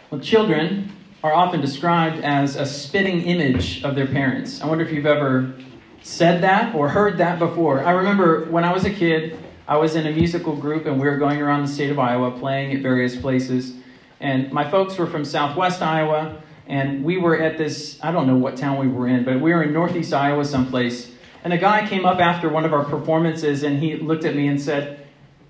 Well, children are often described as a spitting image of their parents. I wonder if you've ever said that or heard that before. I remember when I was a kid, I was in a musical group and we were going around the state of Iowa playing at various places. And my folks were from southwest Iowa, and we were at this, I don't know what town we were in, but we were in northeast Iowa someplace. And a guy came up after one of our performances and he looked at me and said,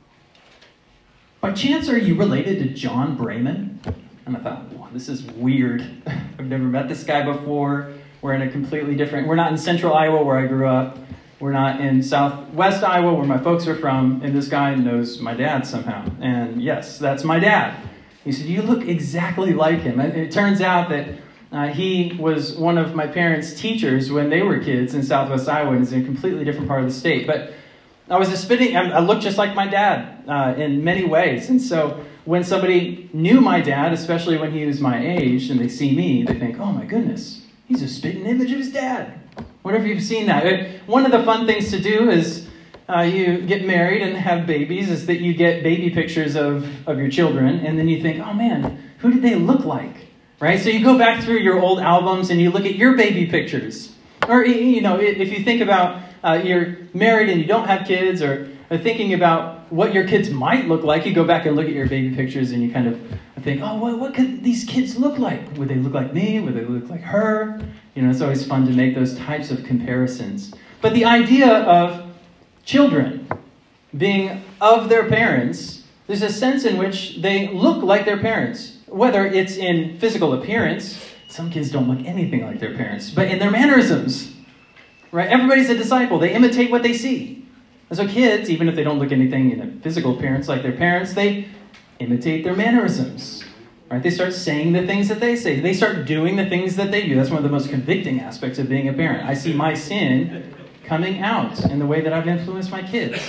"By chance, are you related to John Brayman?" And I thought, wow, this is weird. I've never met this guy before. We're in a completely different, we're not in central Iowa where I grew up. We're not in southwest Iowa where my folks are from. And this guy knows my dad somehow. And yes, that's my dad. He said, "You look exactly like him." And it turns out that he was one of my parents' teachers when they were kids in southwest Iowa, and is in a completely different part of the state. But I looked just like my dad in many ways. And so when somebody knew my dad, especially when he was my age, and they see me, they think, "Oh my goodness, he's a spitting image of his dad." I wonder if you've seen that. One of the fun things to do is you get married and have babies, is that you get baby pictures of your children, and then you think, "Oh man, who did they look like?" Right? So you go back through your old albums and you look at your baby pictures. Or, if you think about you're married and you don't have kids, or thinking about what your kids might look like, you go back and look at your baby pictures and you kind of think, "Oh, what could these kids look like? Would they look like me? Would they look like her?" It's always fun to make those types of comparisons. But the idea of children being of their parents, there's a sense in which they look like their parents, whether it's in physical appearance. Some kids don't look anything like their parents, but in their mannerisms, right? Everybody's a disciple. They imitate what they see. And so kids, even if they don't look anything in a physical appearance like their parents, they imitate their mannerisms, right? They start saying the things that they say. They start doing the things that they do. That's one of the most convicting aspects of being a parent. I see my sin coming out in the way that I've influenced my kids.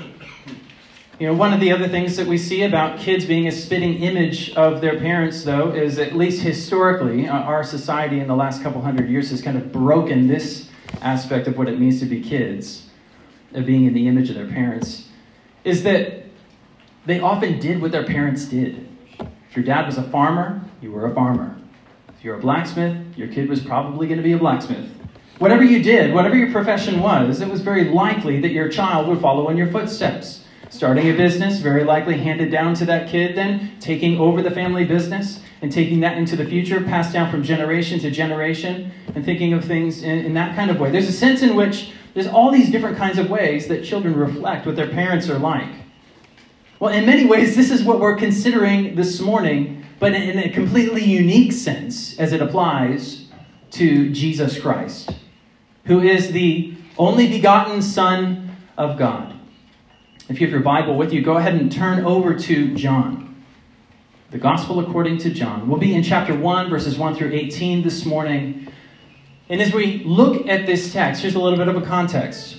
One of the other things that we see about kids being a spitting image of their parents, though, is at least historically, our society in the last couple hundred years has kind of broken this aspect of what it means to be kids, of being in the image of their parents, is that they often did what their parents did. If your dad was a farmer, you were a farmer. If you're a blacksmith, your kid was probably going to be a blacksmith. Whatever you did, whatever your profession was, it was very likely that your child would follow in your footsteps. Starting a business, very likely handed down to that kid, then taking over the family business and taking that into the future, passed down from generation to generation, and thinking of things in that kind of way. There's a sense in which there's all these different kinds of ways that children reflect what their parents are like. Well, in many ways, this is what we're considering this morning, but in a completely unique sense as it applies to Jesus Christ, who is the only begotten Son of God. If you have your Bible with you, go ahead and turn over to John. The Gospel according to John. We'll be in chapter 1, verses 1 through 18 this morning. And as we look at this text, here's a little bit of a context.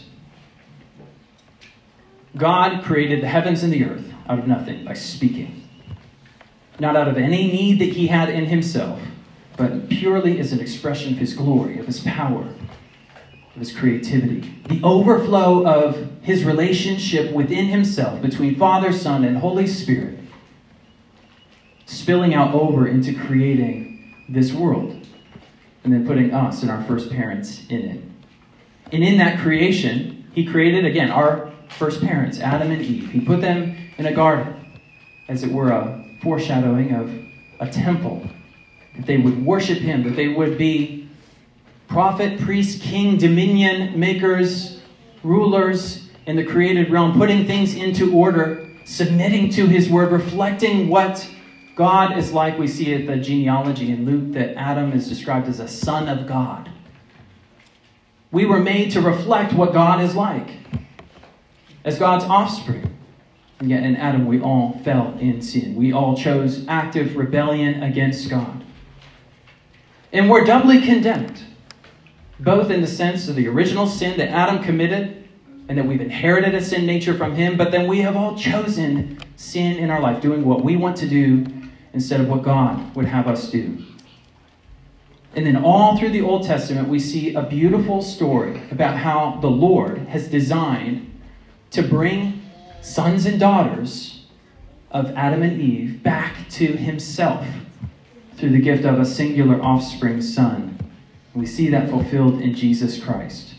God created the heavens and the earth out of nothing by speaking. Not out of any need that he had in himself, but purely as an expression of his glory, of his power, of his creativity. The overflow of his relationship within himself, between Father, Son, and Holy Spirit, spilling out over into creating this world, and then putting us and our first parents in it. And in that creation, he created, again, our first parents, Adam and Eve. He put them in a garden, as it were a foreshadowing of a temple, that they would worship him, that they would be prophet, priest, king, dominion makers, rulers in the created realm, putting things into order, submitting to his word, reflecting what God is like. We see it, the genealogy in Luke, that Adam is described as a son of God. We were made to reflect what God is like as God's offspring. And yet in Adam, we all fell in sin. We all chose active rebellion against God. And we're doubly condemned, both in the sense of the original sin that Adam committed, and that we've inherited a sin nature from him, but then we have all chosen sin in our life, doing what we want to do instead of what God would have us do. And then all through the Old Testament, we see a beautiful story about how the Lord has designed to bring sons and daughters of Adam and Eve back to himself. through the gift of a singular offspring son. We see that fulfilled in Jesus Christ.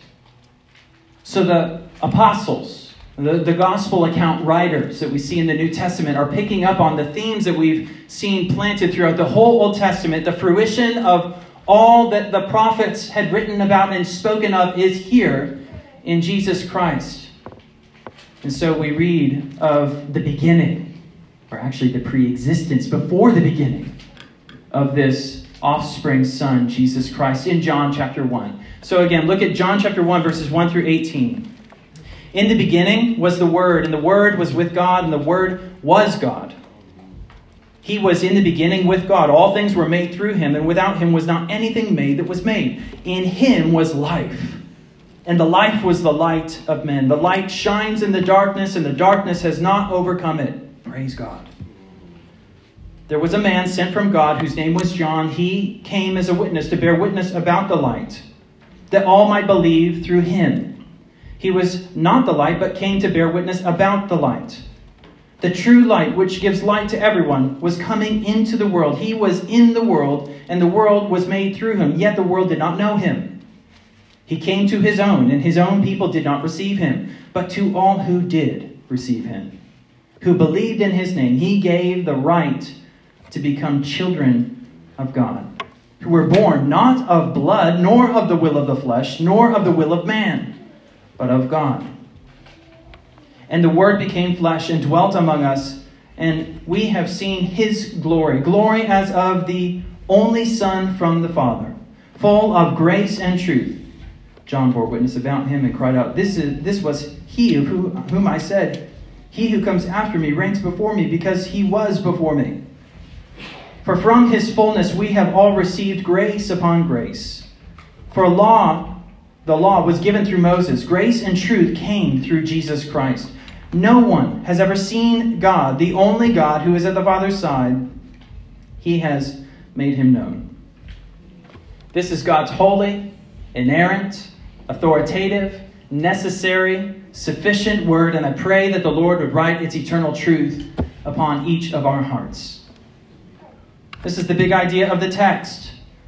So the apostles, the gospel account writers that we see in the New Testament are picking up on the themes that we've seen planted throughout the whole Old Testament. The fruition of all that the prophets had written about and spoken of is here in Jesus Christ. And so we read of the beginning, or actually the pre-existence, before the beginning of this offspring son, Jesus Christ, in John chapter 1. So again, look at John chapter 1, verses 1 through 18. In the beginning was the Word, and the Word was with God, and the Word was God. He was in the beginning with God. All things were made through him, and without him was not anything made that was made. In him was life, and the life was the light of men. The light shines in the darkness, and the darkness has not overcome it. Praise God. There was a man sent from God whose name was John. He came as a witness to bear witness about the light, that all might believe through him. He was not the light, but came to bear witness about the light. The true light, which gives light to everyone, was coming into the world. He was in the world, and the world was made through him, yet the world did not know him. He came to his own, and his own people did not receive him. But to all who did receive him, who believed in his name, he gave the right to become children of God, who were born not of blood, nor of the will of the flesh, nor of the will of man, but of God. And the Word became flesh and dwelt among us, and we have seen his glory, glory as of the only Son from the Father, full of grace and truth. John bore witness about him and cried out, This was he of whom I said, He who comes after me ranks before me, because he was before me. For from his fullness we have all received grace upon grace. For the law was given through Moses. Grace and truth came through Jesus Christ. No one has ever seen God, the only God who is at the Father's side. He has made him known. This is God's holy, inerrant, authoritative, necessary, sufficient word, and I pray that the Lord would write its eternal truth upon each of our hearts. This is the big idea of the text.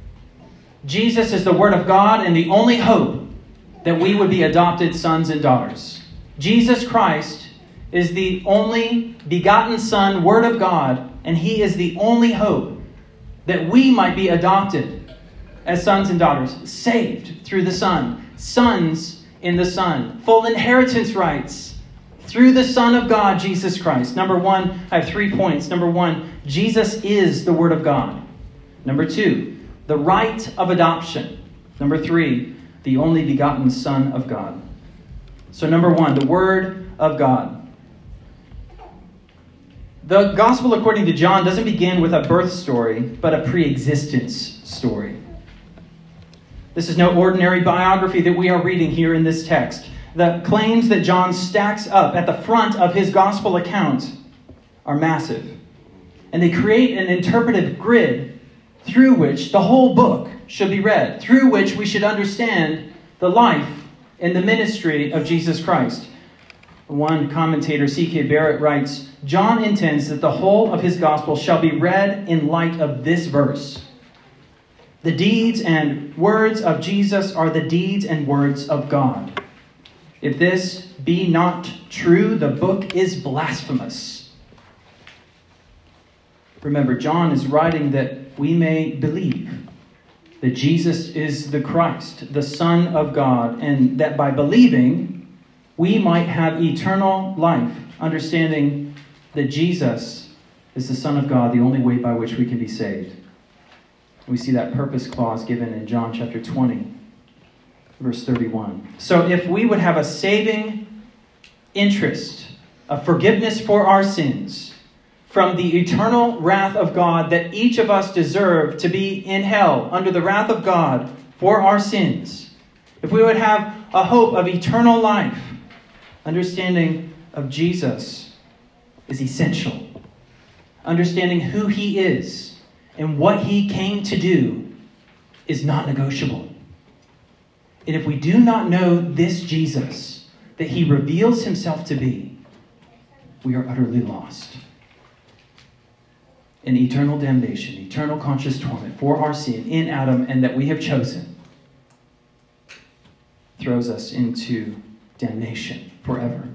Jesus is the Word of God and the only hope that we would be adopted sons and daughters. Jesus Christ is the only begotten Son, Word of God, and he is the only hope that we might be adopted as sons and daughters, saved through the Son, sons in the Son, full inheritance rights through the Son of God, Jesus Christ. Number one, I have 3 points. Number one, Jesus is the Word of God. Number two, the right of adoption. Number three, the only begotten Son of God. So number one, the Word of God. The Gospel according to John doesn't begin with a birth story, but a pre-existence story. This is no ordinary biography that we are reading here in this text. The claims that John stacks up at the front of his Gospel account are massive. And they create an interpretive grid through which the whole book should be read, through which we should understand the life and the ministry of Jesus Christ. One commentator, C.K. Barrett, writes, John intends that the whole of his gospel shall be read in light of this verse. The deeds and words of Jesus are the deeds and words of God. If this be not true, the book is blasphemous. Remember, John is writing that we may believe that Jesus is the Christ, the Son of God, and that by believing, we might have eternal life, understanding that Jesus is the Son of God, the only way by which we can be saved. We see that purpose clause given in John chapter 20, verse 31. So if we would have a saving interest, a forgiveness for our sins, from the eternal wrath of God that each of us deserve to be in hell under the wrath of God for our sins, if we would have a hope of eternal life, understanding of Jesus is essential. Understanding who he is and what he came to do is not negotiable. And if we do not know this Jesus that he reveals himself to be, we are utterly lost. in eternal damnation, eternal conscious torment for our sin in Adam, and that we have chosen, throws us into damnation forever.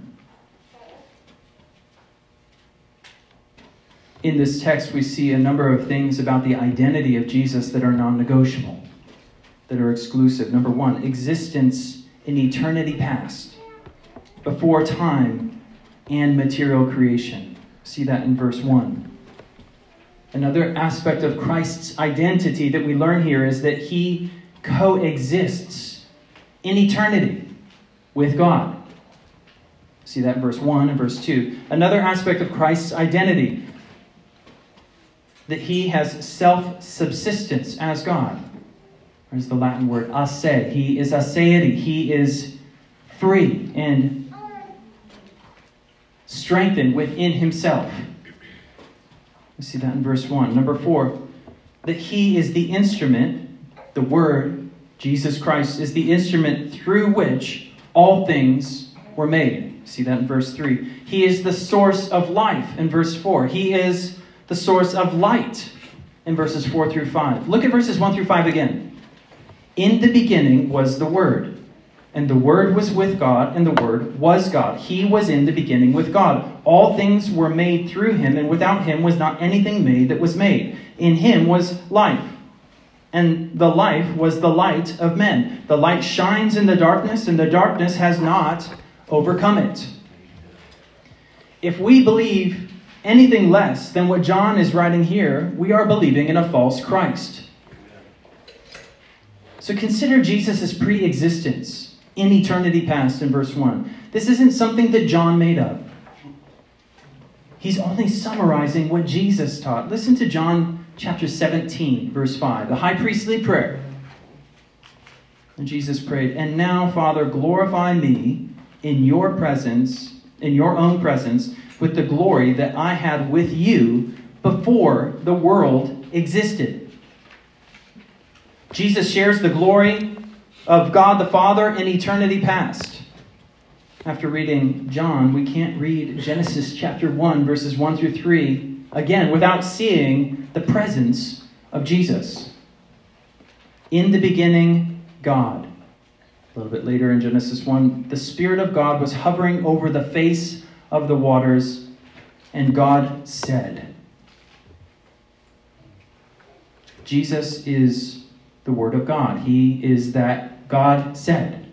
In this text, we see a number of things about the identity of Jesus that are non-negotiable, that are exclusive. Number one, existence in eternity past, before time and material creation. See that in verse 1. Another aspect of Christ's identity that we learn here is that he coexists in eternity with God. See that in verse 1 and verse 2. Another aspect of Christ's identity, that he has self-subsistence as God. There's the Latin word asse. He is aseity. He is free and strengthened within himself. We see that in verse 1. Number 4, that he is the instrument, the Word, Jesus Christ, is the instrument through which all things were made. See that in verse 3. He is the source of life in verse 4. He is the source of light in verses 4 through 5. Look at verses 1 through 5 again. In the beginning was the Word, and the Word was with God, and the Word was God. He was in the beginning with God. All things were made through him, and without him was not anything made that was made. In him was life, and the life was the light of men. The light shines in the darkness, and the darkness has not overcome it. If we believe anything less than what John is writing here, we are believing in a false Christ. So consider Jesus' pre-existence in eternity past in verse 1. This isn't something that John made up. He's only summarizing what Jesus taught. Listen to John chapter 17, verse 5, the high priestly prayer. And Jesus prayed, "And now, Father, glorify me in your presence, in your own presence, with the glory that I had with you before the world existed." Jesus shares the glory of God the Father in eternity past. After reading John, we can't read Genesis chapter 1, verses 1 through 3, again, without seeing the presence of Jesus. In the beginning, God. A little bit later in Genesis 1, the Spirit of God was hovering over the face of the waters, and God said. Jesus is the Word of God. He is that God said.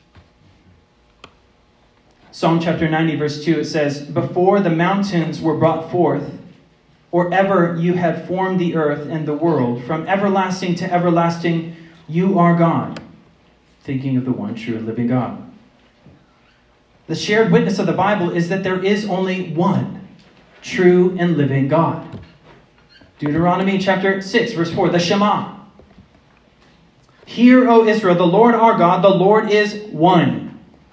Psalm chapter 90, verse 2, it says, "Before the mountains were brought forth, or ever you had formed the earth and the world, from everlasting to everlasting, you are God." Thinking of the one true and living God. The shared witness of the Bible is that there is only one true and living God. Deuteronomy chapter 6, verse 4, the Shema. "Hear, O Israel, the Lord our God, the Lord is one."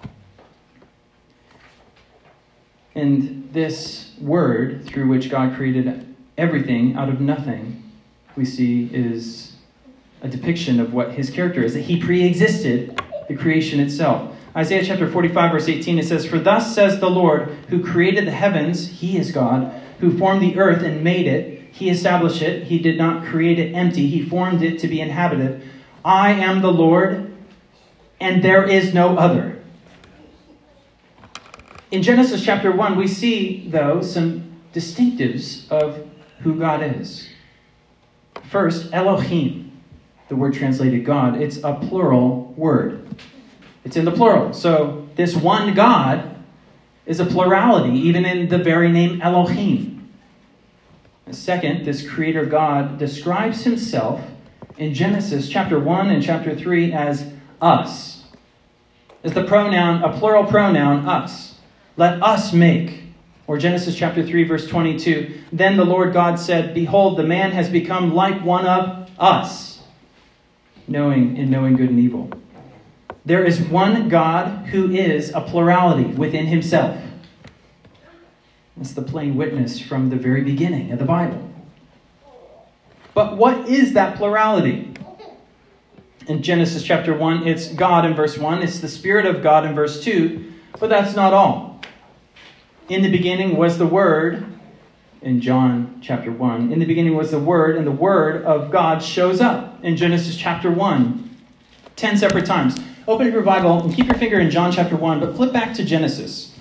And this word through which God created everything out of nothing, we see is a depiction of what his character is, that he pre-existed the creation itself. Isaiah chapter 45, verse 18, it says, "For thus says the Lord, who created the heavens," he is God, "who formed the earth and made it. He established it. He did not create it empty. He formed it to be inhabited. I am the Lord, and there is no other." In Genesis chapter 1, we see, though, some distinctives of who God is. First, Elohim, the word translated God, it's a plural word. It's in the plural. So this one God is a plurality, even in the very name Elohim. And second, this creator God describes himself in Genesis chapter 1 and chapter 3 as us. As the pronoun, a plural pronoun, us. "Let us make." Or Genesis chapter 3, verse 22. "Then the Lord God said, Behold, the man has become like one of us, knowing good and evil." There is one God who is a plurality within himself. That's the plain witness from the very beginning of the Bible. But what is that plurality? In Genesis chapter 1, it's God in verse 1. It's the Spirit of God in verse 2. But that's not all. In the beginning was the Word, in John chapter 1. In the beginning was the Word, and the Word of God shows up in Genesis chapter 1 10 separate times. Open up your Bible and keep your finger in John chapter 1, but flip back to Genesis.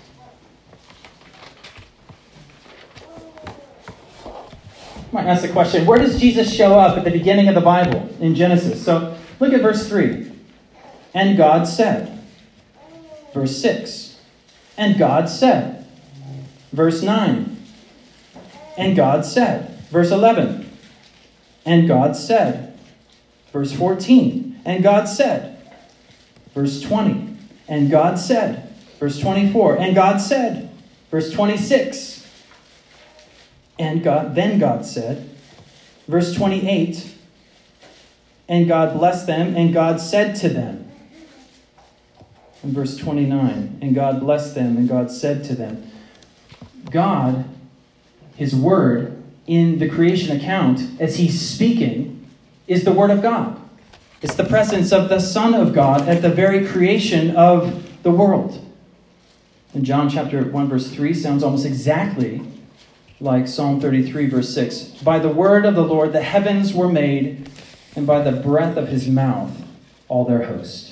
You might ask the question, where does Jesus show up at the beginning of the Bible in Genesis? So look at verse 3. And God said. Verse 6. And God said. Verse 9. And God said. Verse 11. And God said. Verse 14. And God said. Verse 20. And God said. Verse 24. And God said. Verse 26. And then God said. Verse 28. And God blessed them, and God said to them. And verse 29. And God blessed them, and God said to them. God, His Word, in the creation account, as He's speaking, is the Word of God. It's the presence of the Son of God at the very creation of the world. And John chapter 1 verse 3 sounds almost exactly like Psalm 33 verse 6. By the word of the Lord the heavens were made, and by the breath of His mouth all their host.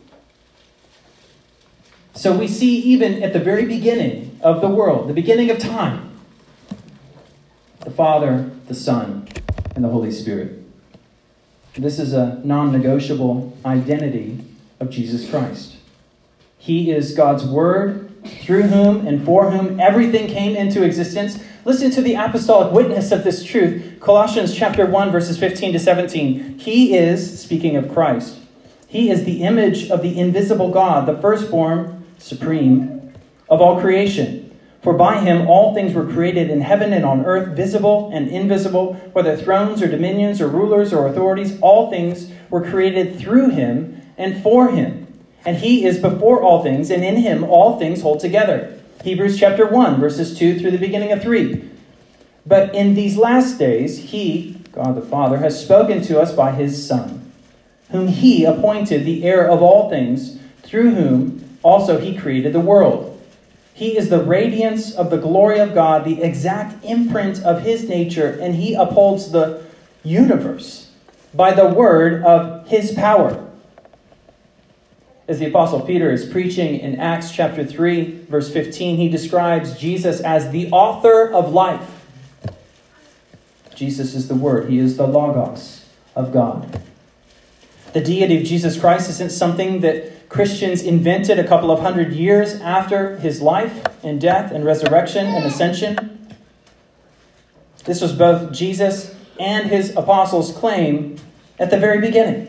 So we see even at the very beginning of the world, the beginning of time, the Father, the Son, and the Holy Spirit. This is a non-negotiable identity of Jesus Christ. He is God's Word, through whom and for whom everything came into existence. Listen to the apostolic witness of this truth. Colossians chapter 1, verses 15 to 17. He is, speaking of Christ, He is the image of the invisible God, the firstborn, supreme, of all creation. For by Him all things were created in heaven and on earth, visible and invisible, whether thrones or dominions or rulers or authorities, all things were created through Him and for Him. And He is before all things, and in Him all things hold together. Hebrews chapter 1, verses 2 through the beginning of 3. But in these last days, He, God the Father, has spoken to us by His Son, whom He appointed the heir of all things, through whom also He created the world. He is the radiance of the glory of God, the exact imprint of His nature, and He upholds the universe by the word of His power. As the Apostle Peter is preaching in Acts chapter 3, verse 15, he describes Jesus as the author of life. Jesus is the Word. He is the Logos of God. The deity of Jesus Christ isn't something that Christians invented a couple of hundred years after His life and death and resurrection and ascension. This was both Jesus and His apostles' claim at the very beginning.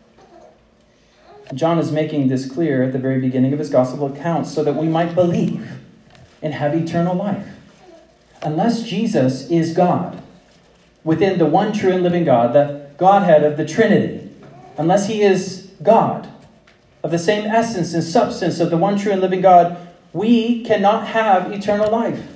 John is making this clear at the very beginning of his gospel account so that we might believe and have eternal life. Unless Jesus is God, within the one true and living God, the Godhead of the Trinity, unless He is God, of the same essence and substance of the one true and living God, we cannot have eternal life.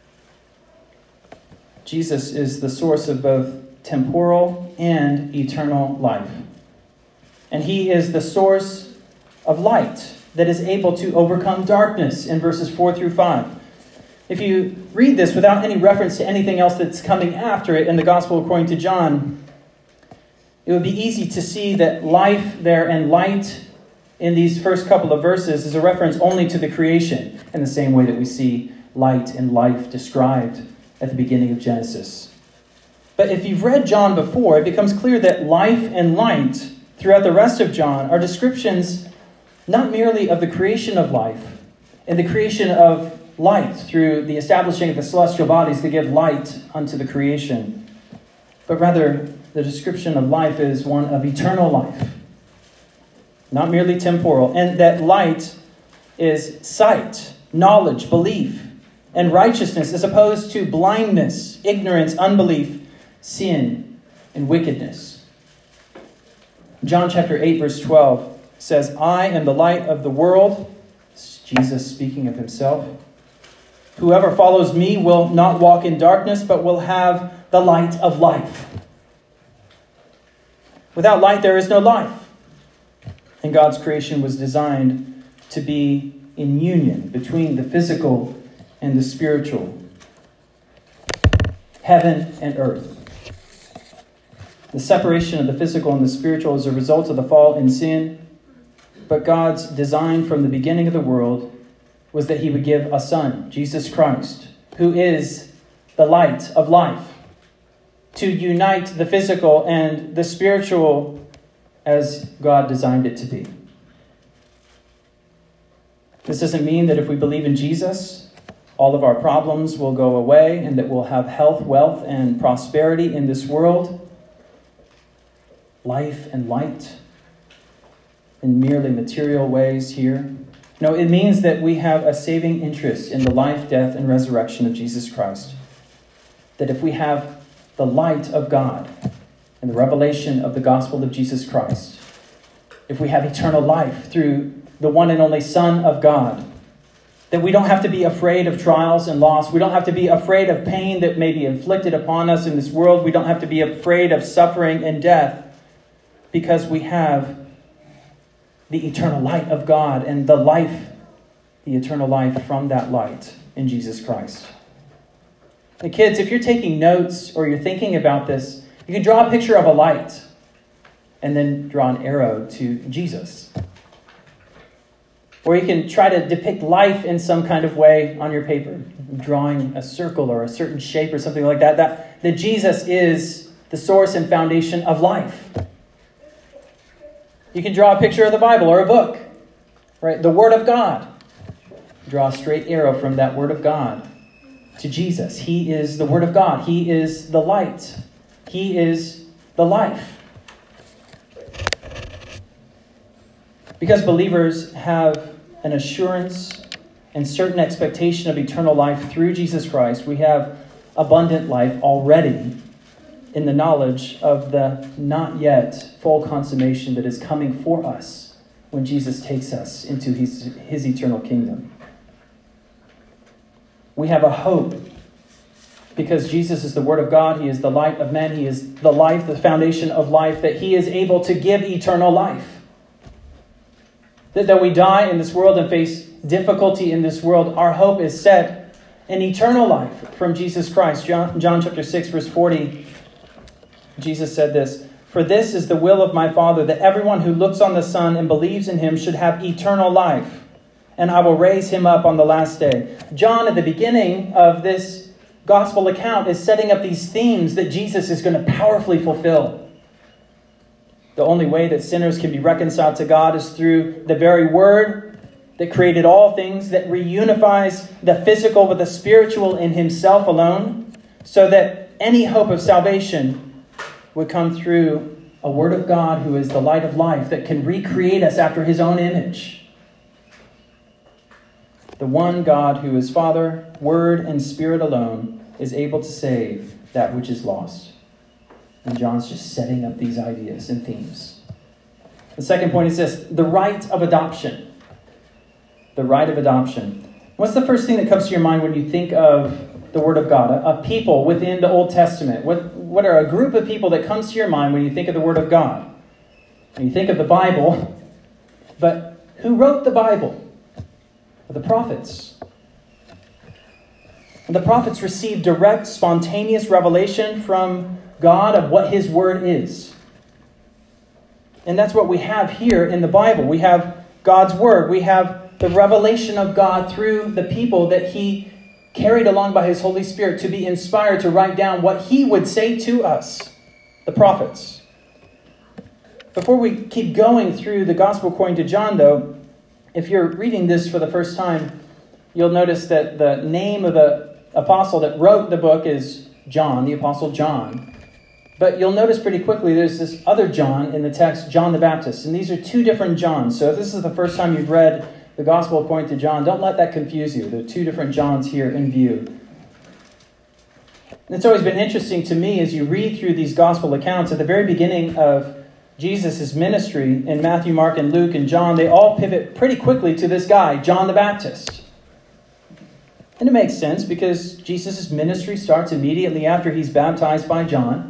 Jesus is the source of both temporal and eternal life. And He is the source of light that is able to overcome darkness in verses 4 through 5. If you read this without any reference to anything else that's coming after it in the Gospel according to John, it would be easy to see that life there and light in these first couple of verses is a reference only to the creation, in the same way that we see light and life described at the beginning of Genesis. But if you've read John before, it becomes clear that life and light throughout the rest of John are descriptions not merely of the creation of life and the creation of light through the establishing of the celestial bodies to give light unto the creation, but rather the description of life is one of eternal life, not merely temporal, and that light is sight, knowledge, belief, and righteousness as opposed to blindness, ignorance, unbelief, sin, and wickedness. John chapter 8, verse 12 says, I am the light of the world. This is Jesus speaking of Himself. Whoever follows me will not walk in darkness, but will have the light of life. Without light, there is no life. And God's creation was designed to be in union between the physical and the spiritual. heaven and earth. The separation of the physical and the spiritual is a result of the fall in sin, but God's design from the beginning of the world was that he would give a son, Jesus Christ, who is the light of life, to unite the physical and the spiritual as God designed it to be. This doesn't mean that if we believe in Jesus, all of our problems will go away and that we'll have health, wealth, and prosperity in this world, life and light in merely material ways here. No, it means that we have a saving interest in the life, death, and resurrection of Jesus Christ. That if we have the light of God and the revelation of the gospel of Jesus Christ, if we have eternal life through the one and only Son of God, that we don't have to be afraid of trials and loss. We don't have to be afraid of pain that may be inflicted upon us in this world. We don't have to be afraid of suffering and death because we have the eternal light of God and the life, the eternal life from that light in Jesus Christ. And kids, if you're taking notes or you're thinking about this, you can draw a picture of a light and then draw an arrow to Jesus. Or you can try to depict life in some kind of way on your paper, drawing a circle or a certain shape or something like that. That Jesus is the source and foundation of life. You can draw a picture of the Bible or a book, right? The Word of God. Draw a straight arrow from that Word of God to Jesus. He is the Word of God. He is the light. He is the life. Because believers have an assurance and certain expectation of eternal life through Jesus Christ, we have abundant life already in the knowledge of the not yet full consummation that is coming for us when Jesus takes us into his eternal kingdom. We have a hope because Jesus is the Word of God. He is the light of men. He is the life, the foundation of life, that he is able to give eternal life. That we die in this world and face difficulty in this world, our hope is set in eternal life from Jesus Christ. John chapter 6, verse 40, Jesus said this, "For this is the will of my Father, that everyone who looks on the Son and believes in him should have eternal life, and I will raise him up on the last day." John, at the beginning of this gospel account, is setting up these themes that Jesus is going to powerfully fulfill. The only way that sinners can be reconciled to God is through the very Word that created all things, that reunifies the physical with the spiritual in himself alone, so that any hope of salvation would come through a Word of God who is the light of life, that can recreate us after his own image. The one God who is Father, Word, and Spirit alone is able to save that which is lost. And John's just setting up these ideas and themes. The second point is this, the right of adoption. The right of adoption. What's the first thing that comes to your mind when you think of the Word of God? A people within the Old Testament. What are a group of people that comes to your mind when you think of the Word of God? When you think of the Bible, but who wrote the Bible? The prophets. And the prophets received direct, spontaneous revelation from God of what his word is. And that's what we have here in the Bible. We have God's word. We have the revelation of God through the people that he carried along by his Holy Spirit to be inspired to write down what he would say to us, the prophets. Before we keep going through the Gospel according to John, though, if you're reading this for the first time, you'll notice that the name of the apostle that wrote the book is John, the Apostle John. But you'll notice pretty quickly there's this other John in the text, John the Baptist. And these are two different Johns. So if this is the first time you've read the Gospel according to John, don't let that confuse you. There are two different Johns here in view. And it's always been interesting to me as you read through these Gospel accounts. At the very beginning of Jesus' ministry in Matthew, Mark, and Luke, and John, they all pivot pretty quickly to this guy, John the Baptist. And it makes sense because Jesus' ministry starts immediately after he's baptized by John.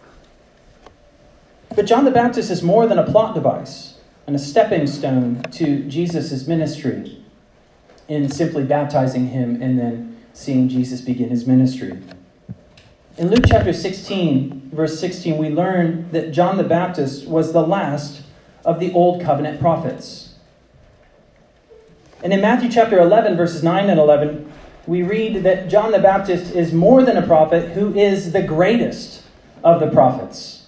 But John the Baptist is more than a plot device and a stepping stone to Jesus' ministry in simply baptizing him and then seeing Jesus begin his ministry. In Luke chapter 16, verse 16, we learn that John the Baptist was the last of the Old Covenant prophets. And in Matthew chapter 11, verses 9 and 11, we read that John the Baptist is more than a prophet, who is the greatest of the prophets.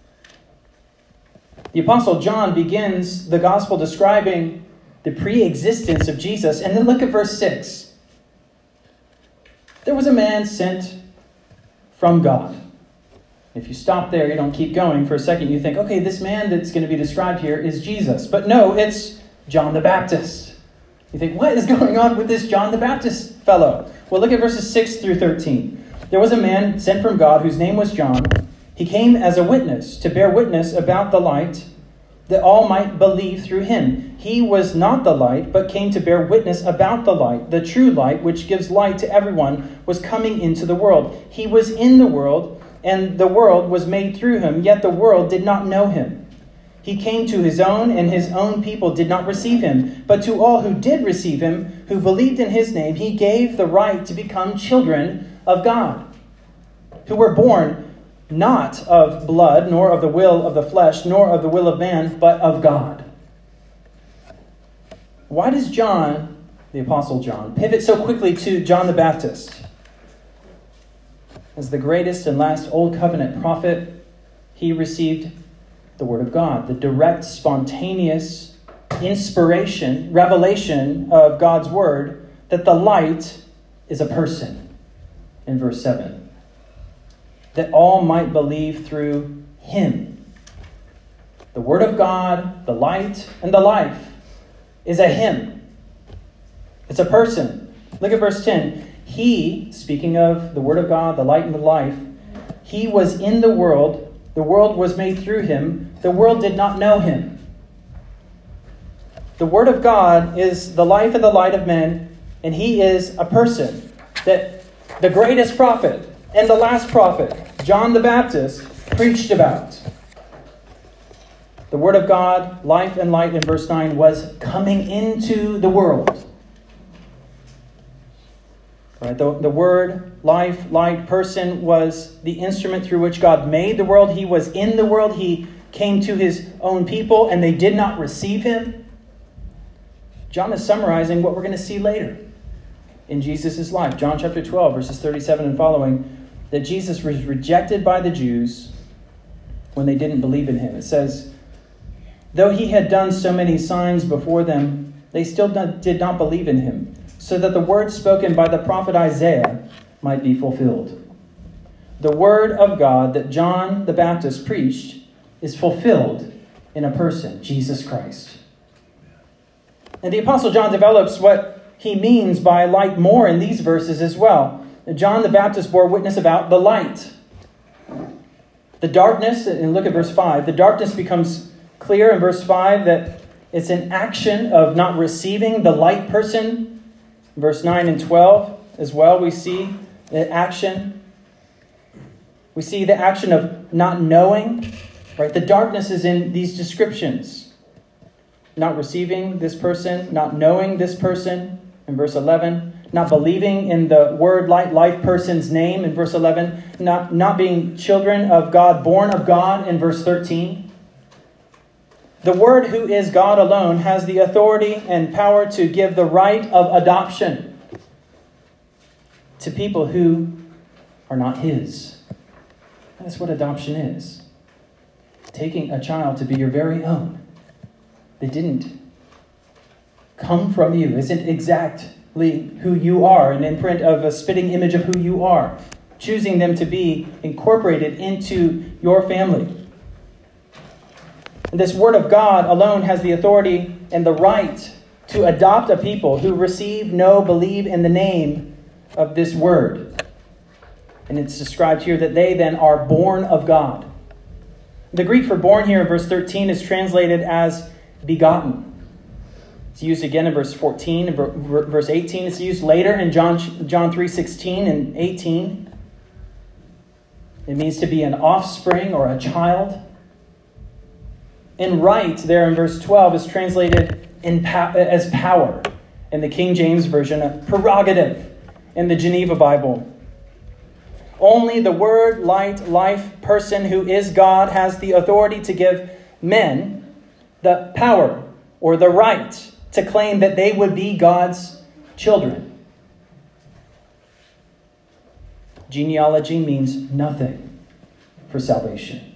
The Apostle John begins the gospel describing the pre-existence of Jesus. And then look at verse 6. There was a man sent from God. If you stop there, you don't keep going for a second, you think, okay, this man that's going to be described here is Jesus. But no, it's John the Baptist. You think, what is going on with this John the Baptist fellow? Well, look at verses 6 through 13. There was a man sent from God whose name was John. He came as a witness to bear witness about the light, that all might believe through him. He was not the light, but came to bear witness about the light. The true light, which gives light to everyone, was coming into the world. He was in the world, and the world was made through him, yet the world did not know him. He came to his own, and his own people did not receive him. But to all who did receive him, who believed in his name, he gave the right to become children of God, who were born not of blood, nor of the will of the flesh, nor of the will of man, but of God. Why does John, the Apostle John, pivot so quickly to John the Baptist? As the greatest and last Old Covenant prophet, he received the Word of God, the direct, spontaneous inspiration, revelation of God's Word, that the light is a person, in verse 7. That all might believe through him. The Word of God, the light, and the life is a him. It's a person. Look at verse 10. He, speaking of the Word of God, the light and the life, he was in the world was made through him, the world did not know him. The Word of God is the life and the light of men, and he is a person. That the greatest prophet and the last prophet, John the Baptist, preached about. The Word of God, life and light in verse 9, was coming into the world. Right? The Word, life, light, person was the instrument through which God made the world. He was in the world. He came to his own people, and they did not receive him. John is summarizing what we're going to see later in Jesus' life. John chapter 12, verses 37 and following, that Jesus was rejected by the Jews when they didn't believe in him. It says, though he had done so many signs before them, they still did not believe in him, so that the word spoken by the prophet Isaiah might be fulfilled. The word of God that John the Baptist preached is fulfilled in a person, Jesus Christ. And the Apostle John develops what he means by light more in these verses as well. John the Baptist bore witness about the light. The darkness, and look at verse 5, the darkness becomes clear in verse 5 that it's an action of not receiving the light person. Verse 9 and 12 as well, we see the action. We see the action of not knowing. Right? The darkness is in these descriptions. Not receiving this person, not knowing this person in verse 11. Not believing in the word life person's name in verse 11. Not being children of God, born of God in verse 13. The Word, who is God alone, has the authority and power to give the right of adoption to people who are not his. That's what adoption is. Taking a child to be your very own. They didn't come from you, isn't exactly who you are, an imprint of a spitting image of who you are, choosing them to be incorporated into your family. And this Word of God alone has the authority and the right to adopt a people who believe in the name of this Word. And it's described here that they then are born of God. The Greek for born here in verse 13 is translated as begotten. It's used again in verse 14 and verse 18. It's used later in John 3:16 and 18. It means to be an offspring or a child. And right there in verse 12 is translated as power in the King James Version, a prerogative in the Geneva Bible. Only the Word, Light, Life person who is God has the authority to give men the power or the right to claim that they would be God's children. Genealogy means nothing for salvation.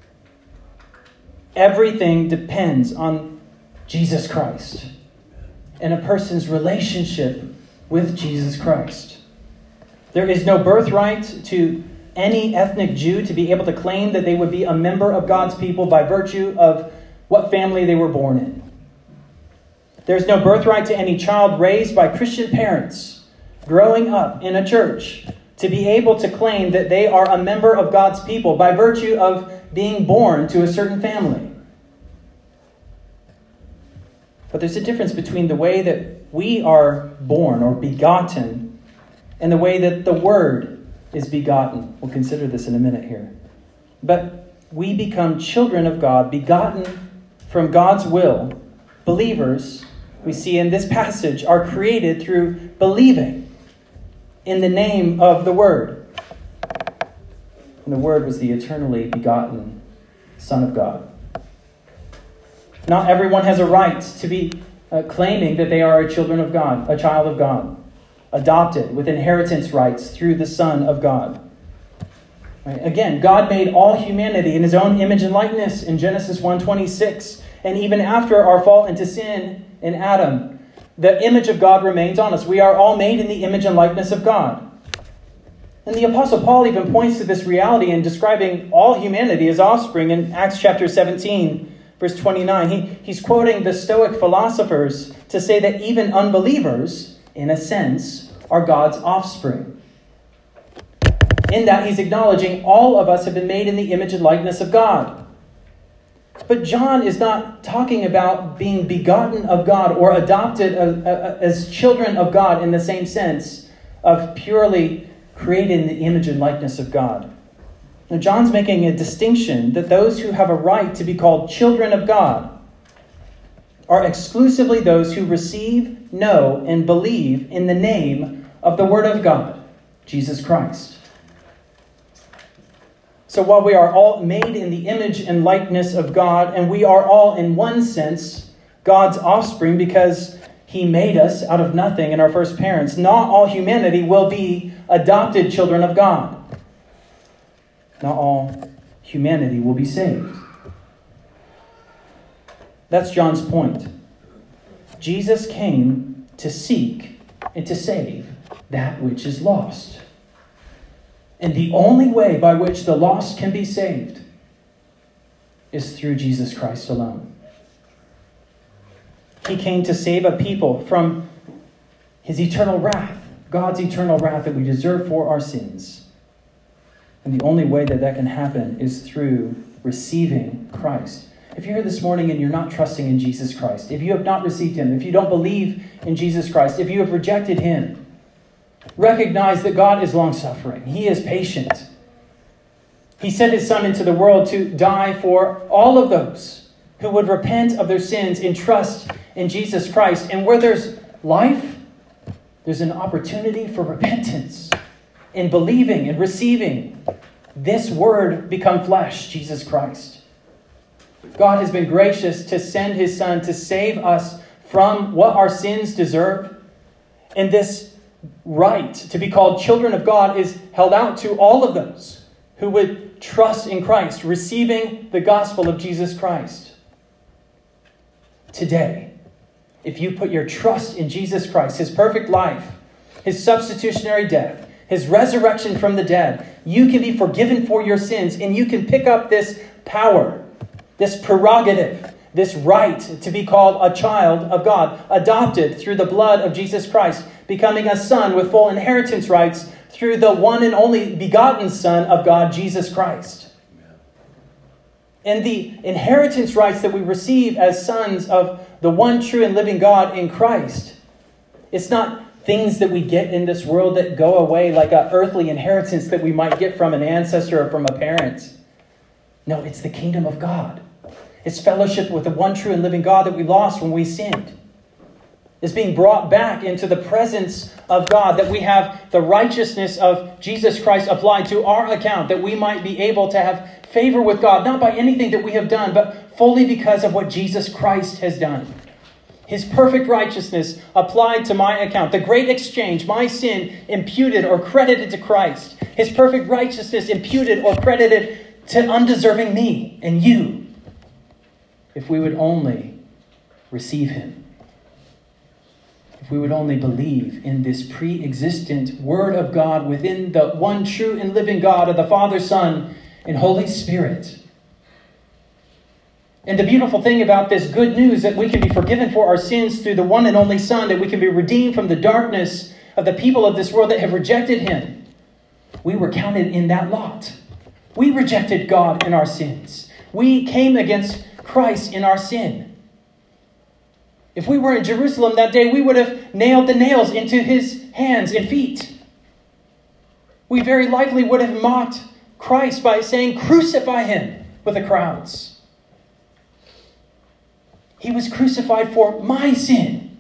Everything depends on Jesus Christ and a person's relationship with Jesus Christ. There is no birthright to any ethnic Jew to be able to claim that they would be a member of God's people by virtue of what family they were born in. There's no birthright to any child raised by Christian parents growing up in a church to be able to claim that they are a member of God's people by virtue of being born to a certain family. But there's a difference between the way that we are born or begotten and the way that the Word is begotten. We'll consider this in a minute here. But we become children of God, begotten from God's will. Believers, we see in this passage, are created through believing in the name of the Word. And the Word was the eternally begotten Son of God. Not everyone has a right to be claiming that they are a children of God, a child of God, adopted with inheritance rights through the Son of God. Right? Again, God made all humanity in his own image and likeness in Genesis 1:26. And even after our fall into sin in Adam, the image of God remains on us. We are all made in the image and likeness of God. And the Apostle Paul even points to this reality in describing all humanity as offspring in Acts chapter 17, verse 29. He's quoting the Stoic philosophers to say that even unbelievers, in a sense, are God's offspring. In that he's acknowledging all of us have been made in the image and likeness of God. But John is not talking about being begotten of God or adopted as children of God in the same sense of purely created in the image and likeness of God. Now, John's making a distinction that those who have a right to be called children of God are exclusively those who receive, know, and believe in the name of the Word of God, Jesus Christ. So while we are all made in the image and likeness of God, and we are all in one sense God's offspring because he made us out of nothing in our first parents, not all humanity will be adopted children of God. Not all humanity will be saved. That's John's point. Jesus came to seek and to save that which is lost. And the only way by which the lost can be saved is through Jesus Christ alone. He came to save a people from his eternal wrath, God's eternal wrath that we deserve for our sins. And the only way that that can happen is through receiving Christ. If you're here this morning and you're not trusting in Jesus Christ, if you have not received him, if you don't believe in Jesus Christ, if you have rejected him, recognize that God is long-suffering. He is patient. He sent his Son into the world to die for all of those who would repent of their sins and trust in Jesus Christ. And where there's life, there's an opportunity for repentance in believing and receiving this Word become flesh, Jesus Christ. God has been gracious to send his Son to save us from what our sins deserve. And this right to be called children of God is held out to all of those who would trust in Christ, receiving the gospel of Jesus Christ. Today, if you put your trust in Jesus Christ, his perfect life, his substitutionary death, his resurrection from the dead, you can be forgiven for your sins, and you can pick up this power, this prerogative, this right to be called a child of God, adopted through the blood of Jesus Christ, becoming a son with full inheritance rights through the one and only begotten Son of God, Jesus Christ. And the inheritance rights that we receive as sons of the one true and living God in Christ, it's not things that we get in this world that go away like an earthly inheritance that we might get from an ancestor or from a parent. No, it's the kingdom of God. It's fellowship with the one true and living God that we lost when we sinned. is being brought back into the presence of God, that we have the righteousness of Jesus Christ applied to our account, that we might be able to have favor with God, not by anything that we have done, but fully because of what Jesus Christ has done. His perfect righteousness applied to my account. The great exchange, my sin imputed or credited to Christ. His perfect righteousness imputed or credited to undeserving me and you. If we would only receive him. If we would only believe in this pre-existent Word of God within the one true and living God of the Father, Son, and Holy Spirit. And the beautiful thing about this good news that we can be forgiven for our sins through the one and only Son, that we can be redeemed from the darkness of the people of this world that have rejected him. We were counted in that lot. We rejected God in our sins. We came against Christ in our sin. If we were in Jerusalem that day, we would have nailed the nails into his hands and feet. We very likely would have mocked Christ by saying, "Crucify him," with the crowds. He was crucified for my sin.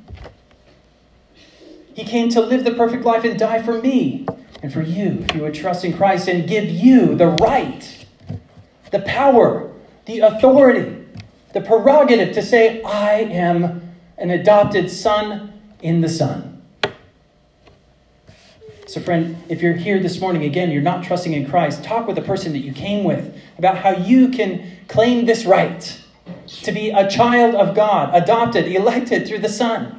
He came to live the perfect life and die for me and for you, if you would trust in Christ, and give you the right, the power, the authority, the prerogative to say, "I am an adopted son in the Son." So friend, if you're here this morning, again, you're not trusting in Christ, talk with the person that you came with about how you can claim this right to be a child of God, adopted, elected through the Son.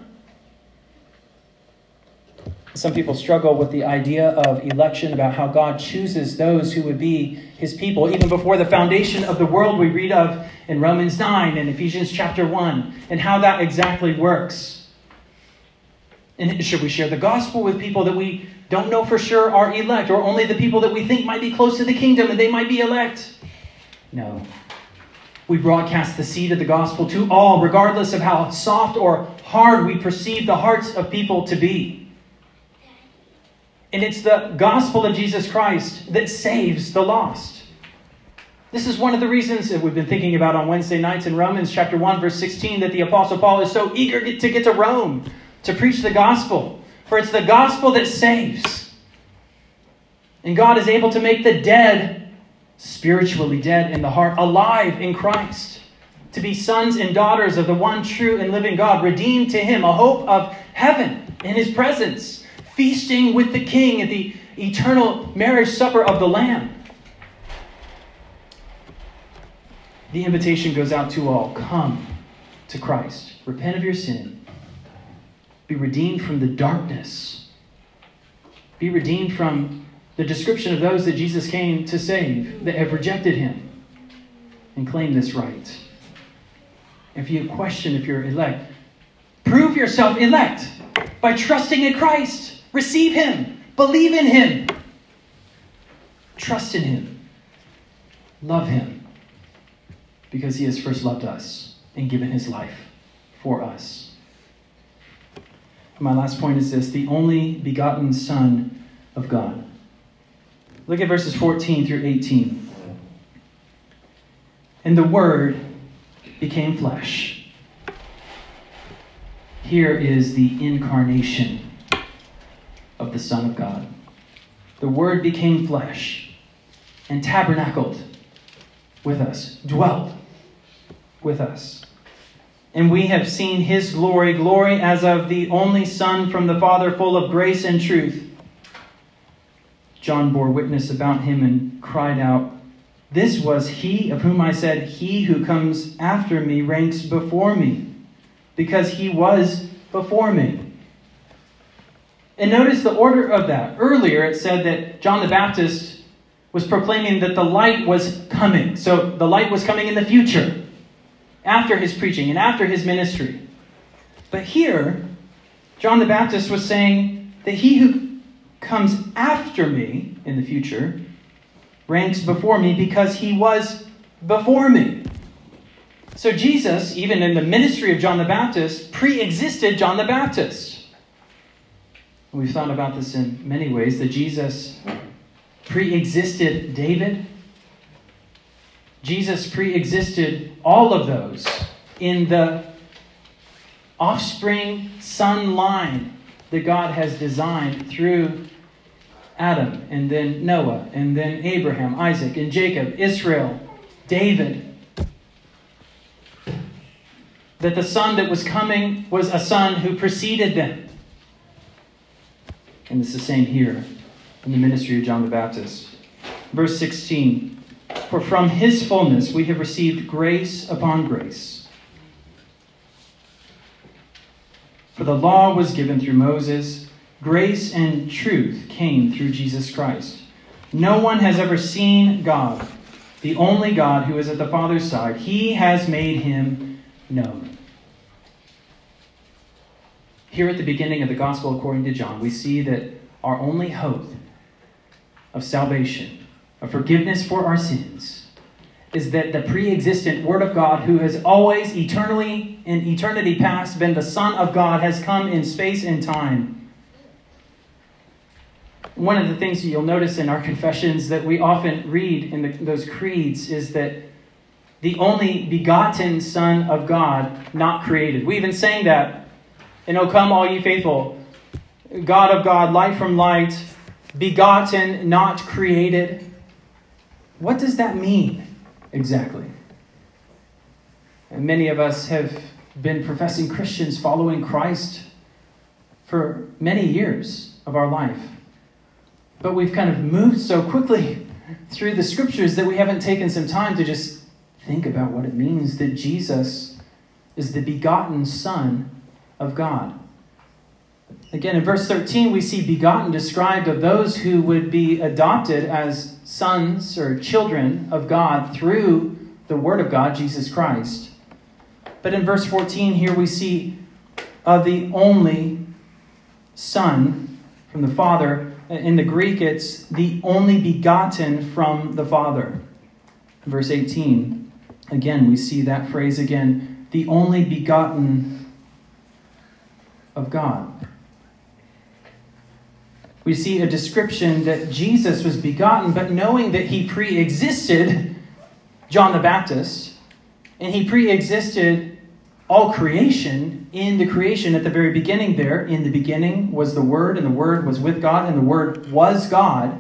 Some people struggle with the idea of election, about how God chooses those who would be his people. Even before the foundation of the world, we read of in Romans 9 and Ephesians chapter 1, and how that exactly works. And should we share the gospel with people that we don't know for sure are elect, or only the people that we think might be close to the kingdom and they might be elect? No. We broadcast the seed of the gospel to all, regardless of how soft or hard we perceive the hearts of people to be. And it's the gospel of Jesus Christ that saves the lost. This is one of the reasons that we've been thinking about on Wednesday nights in Romans chapter 1, verse 16, that the Apostle Paul is so eager to get to Rome to preach the gospel. For it's the gospel that saves. And God is able to make the dead, spiritually dead in the heart, alive in Christ, to be sons and daughters of the one true and living God, redeemed to him, a hope of heaven in his presence, feasting with the King at the eternal marriage supper of the Lamb. The invitation goes out to all. Come to Christ. Repent of your sin. Be redeemed from the darkness. Be redeemed from the description of those that Jesus came to save, that have rejected him, and claim this right. If you question if you're elect, prove yourself elect by trusting in Christ. Receive him. Believe in him. Trust in him. Love him, because he has first loved us and given his life for us. My last point is this: the only begotten Son of God. Look at verses 14 through 18. And the Word became flesh. Here is the incarnation of the Son of God. The Word became flesh and tabernacled with us, dwelt with us. And we have seen his glory, glory as of the only Son from the Father, full of grace and truth. John bore witness about him and cried out, "This was he of whom I said, 'He who comes after me ranks before me,' because he was before me." And notice the order of that. Earlier it said that John the Baptist was proclaiming that the light was coming. So the light was coming in the future, after his preaching and after his ministry. But here, John the Baptist was saying that he who comes after me in the future ranks before me because he was before me. So Jesus, even in the ministry of John the Baptist, pre-existed John the Baptist. We've thought about this in many ways, that Jesus pre-existed David. Jesus pre-existed all of those on offspring, son line that God has designed through Adam, and then Noah, and then Abraham, Isaac, and Jacob, Israel, David. That the son that was coming was a son who preceded them. And it's the same here in the ministry of John the Baptist. Verse 16, for from his fullness we have received grace upon grace. For the law was given through Moses, grace and truth came through Jesus Christ. No one has ever seen God, the only God who is at the Father's side. He has made him known. Here at the beginning of the Gospel according to John, we see that our only hope of salvation, of forgiveness for our sins, is that the pre-existent Word of God, who has always eternally, in eternity past, been the Son of God, has come in space and time. One of the things that you'll notice in our confessions that we often read in those creeds is that the only begotten Son of God, not created. We even sang that in O Come All Ye Faithful, God of God, light from light, begotten, not created. What does that mean exactly? And many of us have been professing Christians following Christ for many years of our life. But we've kind of moved so quickly through the scriptures that we haven't taken some time to just think about what it means that Jesus is the begotten Son of God. Again, in verse 13, we see begotten described of those who would be adopted as sons or children of God through the Word of God, Jesus Christ. But in verse 14 here we see of the only Son from the Father. In the Greek, it's the only begotten from the Father. In verse 18, again, we see that phrase again, the only begotten of God. We see a description that Jesus was begotten, but knowing that he pre-existed John the Baptist, and he pre-existed all creation in the creation at the very beginning there. In the beginning was the Word, and the Word was with God, and the Word was God.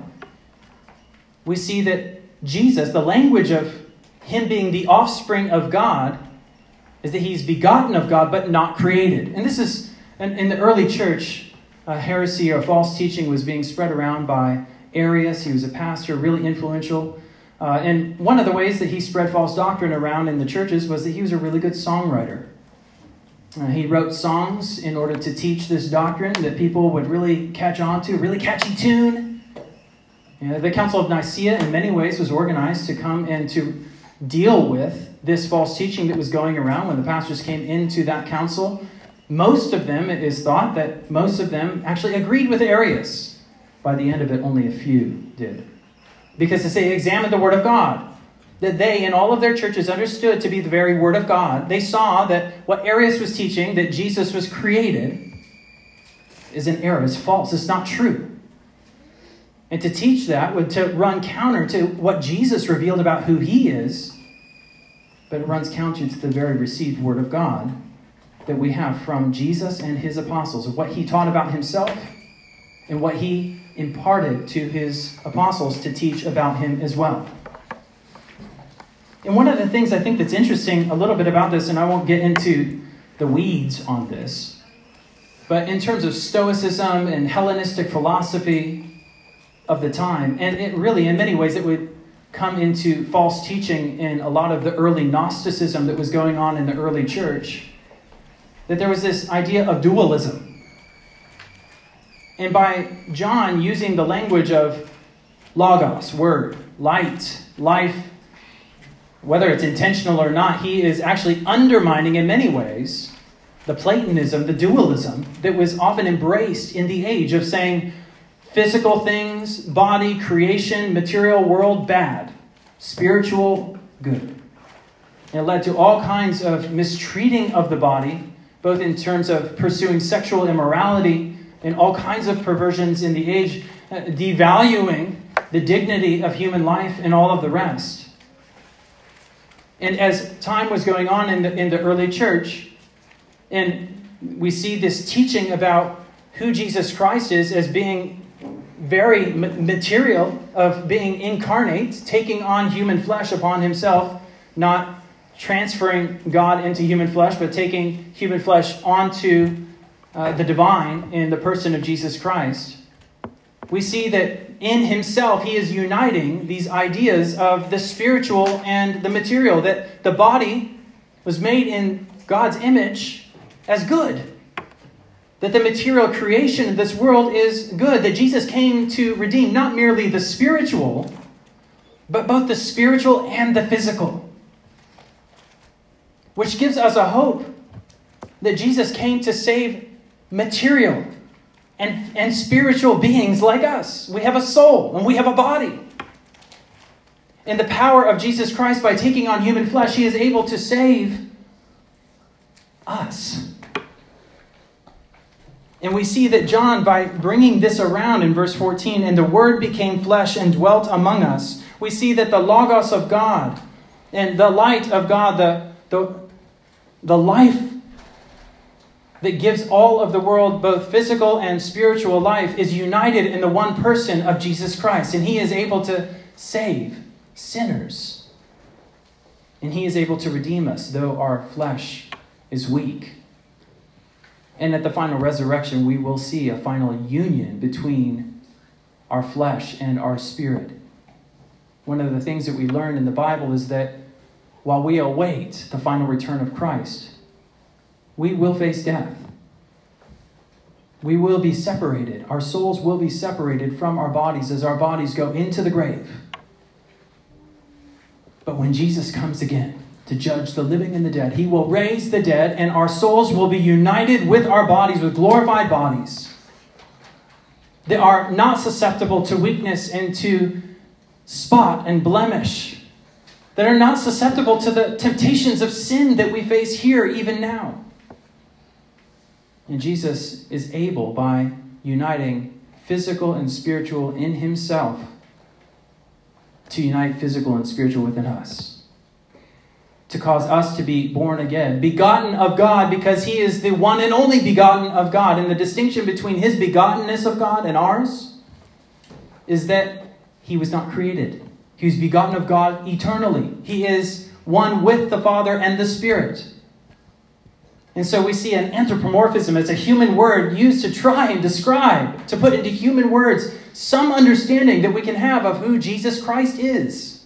We see that Jesus, the language of him being the offspring of God, is that he's begotten of God, but not created. And this is, in the early church, heresy or false teaching was being spread around by Arius. He was a pastor, really influential. And one of the ways that he spread false doctrine around in the churches was that he was a really good songwriter. He wrote songs in order to teach this doctrine that people would really catch on to, really catchy tune. The Council of Nicaea, in many ways, was organized to come and to deal with this false teaching that was going around when the pastors came into that council. Most of them, it is thought that most of them actually agreed with Arius. By the end of it, only a few did. Because as they examined the Word of God, that they in all of their churches understood to be the very Word of God, they saw that what Arius was teaching, that Jesus was created, is an error, is false, it's not true. And to teach that would to run counter to what Jesus revealed about who he is, but it runs counter to the very received Word of God that we have from Jesus and his apostles, of what he taught about himself and what he imparted to his apostles to teach about him as well. And one of the things I think that's interesting a little bit about this, and I won't get into the weeds on this, but in terms of Stoicism and Hellenistic philosophy of the time, and it really, in many ways, it would come into false teaching in a lot of the early Gnosticism that was going on in the early church, that there was this idea of dualism. And by John using the language of logos, word, light, life, whether it's intentional or not, he is actually undermining in many ways the Platonism, the dualism that was often embraced in the age of saying physical things, body, creation, material world, bad, spiritual, good. And it led to all kinds of mistreating of the body, both in terms of pursuing sexual immorality and all kinds of perversions in the age, devaluing the dignity of human life and all of the rest. And as time was going on in the early church, and we see this teaching about who Jesus Christ is as being very material, of being incarnate, taking on human flesh upon himself, not transferring God into human flesh, but taking human flesh onto the divine in the person of Jesus Christ. We see that in himself, he is uniting these ideas of the spiritual and the material, that the body was made in God's image as good. That the material creation of this world is good. That Jesus came to redeem not merely the spiritual, but both the spiritual and the physical. Which gives us a hope that Jesus came to save material and spiritual beings like us. We have a soul and we have a body. In the power of Jesus Christ, by taking on human flesh, he is able to save us. And we see that John, by bringing this around in verse 14, and the Word became flesh and dwelt among us, we see that the Logos of God and the light of God, the life that gives all of the world both physical and spiritual life, is united in the one person of Jesus Christ. And he is able to save sinners. And he is able to redeem us, though our flesh is weak. And at the final resurrection, we will see a final union between our flesh and our spirit. One of the things that we learn in the Bible is that while we await the final return of Christ, we will face death. We will be separated. Our souls will be separated from our bodies as our bodies go into the grave. But when Jesus comes again to judge the living and the dead, he will raise the dead, and our souls will be united with our bodies, with glorified bodies that are not susceptible to weakness and to spot and blemish, that are not susceptible to the temptations of sin that we face here even now. And Jesus is able, by uniting physical and spiritual in himself, to unite physical and spiritual within us. To cause us to be born again, begotten of God, because he is the one and only begotten of God. And the distinction between his begottenness of God and ours is that he was not created. He was begotten of God eternally. He is one with the Father and the Spirit. And so we see an anthropomorphism. It's a human word used to try and describe, to put into human words, some understanding that we can have of who Jesus Christ is.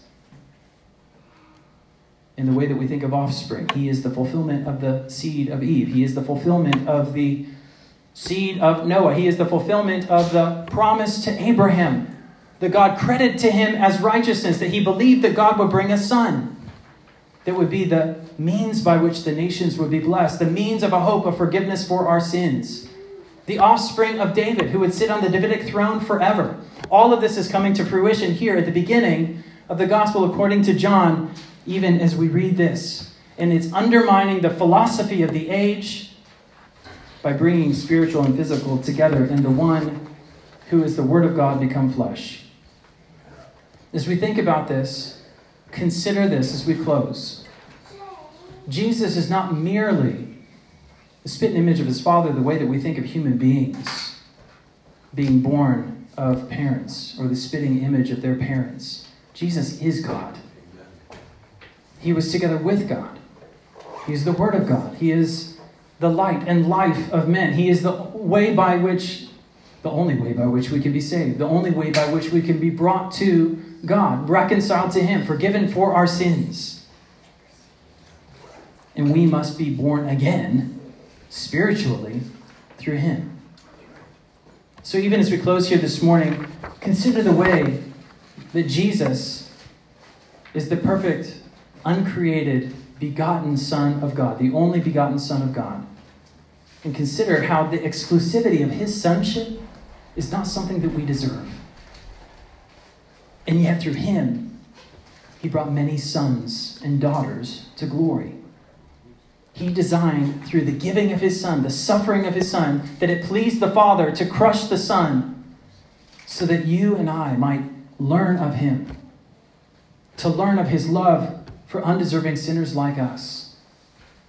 In the way that we think of offspring, he is the fulfillment of the seed of Eve. He is the fulfillment of the seed of Noah. He is the fulfillment of the promise to Abraham, that God credited to him as righteousness, that he believed that God would bring a son that would be the means by which the nations would be blessed, the means of a hope of forgiveness for our sins, the offspring of David who would sit on the Davidic throne forever. All of this is coming to fruition here at the beginning of the gospel according to John, even as we read this. And it's undermining the philosophy of the age by bringing spiritual and physical together in the one who is the Word of God become flesh. As we think about this, consider this as we close. Jesus is not merely the spit and image of his Father the way that we think of human beings being born of parents, or the spitting image of their parents. Jesus is God. He was together with God. He is the Word of God. He is the light and life of men. He is the way by which, the only way by which we can be saved, the only way by which we can be brought to God, reconciled to him, forgiven for our sins. And we must be born again, spiritually, through him. So even as we close here this morning, consider the way that Jesus is the perfect, uncreated, begotten Son of God, the only begotten Son of God. And consider how the exclusivity of his sonship is not something that we deserve. And yet through him, he brought many sons and daughters to glory. He designed through the giving of his Son, the suffering of his Son, that it pleased the Father to crush the Son so that you and I might learn of him, to learn of his love for undeserving sinners like us,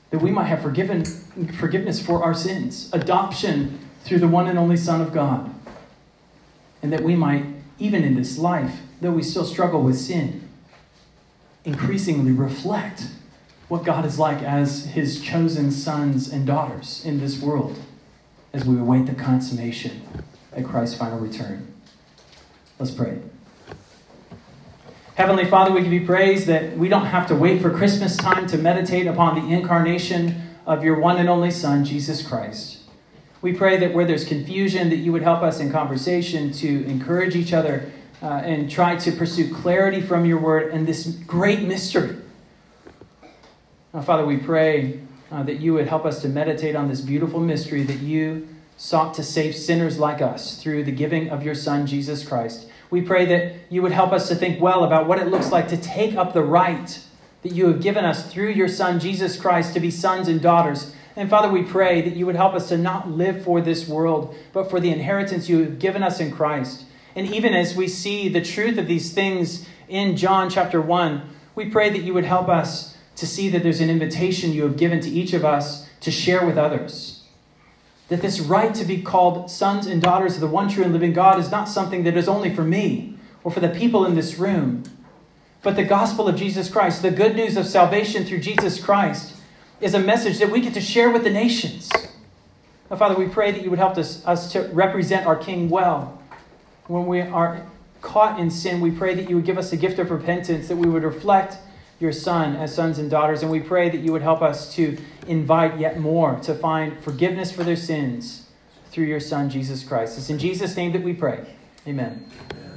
that we might have forgiveness for our sins, adoption through the one and only Son of God, and that we might, even in this life, though we still struggle with sin, increasingly reflect what God is like as his chosen sons and daughters in this world as we await the consummation at Christ's final return. Let's pray. Heavenly Father, we give you praise that we don't have to wait for Christmas time to meditate upon the incarnation of your one and only Son, Jesus Christ. We pray that where there's confusion, that you would help us in conversation to encourage each other and try to pursue clarity from your word and this great mystery. Father, we pray that you would help us to meditate on this beautiful mystery that you sought to save sinners like us through the giving of your Son, Jesus Christ. We pray that you would help us to think well about what it looks like to take up the right that you have given us through your Son, Jesus Christ, to be sons and daughters. And Father, we pray that you would help us to not live for this world, but for the inheritance you have given us in Christ. And even as we see the truth of these things in John chapter 1, we pray that you would help us to see that there's an invitation you have given to each of us to share with others. That this right to be called sons and daughters of the one true and living God is not something that is only for me or for the people in this room. But the gospel of Jesus Christ, the good news of salvation through Jesus Christ, is a message that we get to share with the nations. Now, Father, we pray that you would help us to represent our King well. When we are caught in sin, we pray that you would give us the gift of repentance, that we would reflect your Son as sons and daughters. And we pray that you would help us to invite yet more to find forgiveness for their sins through your Son, Jesus Christ. It's in Jesus' name that we pray. Amen.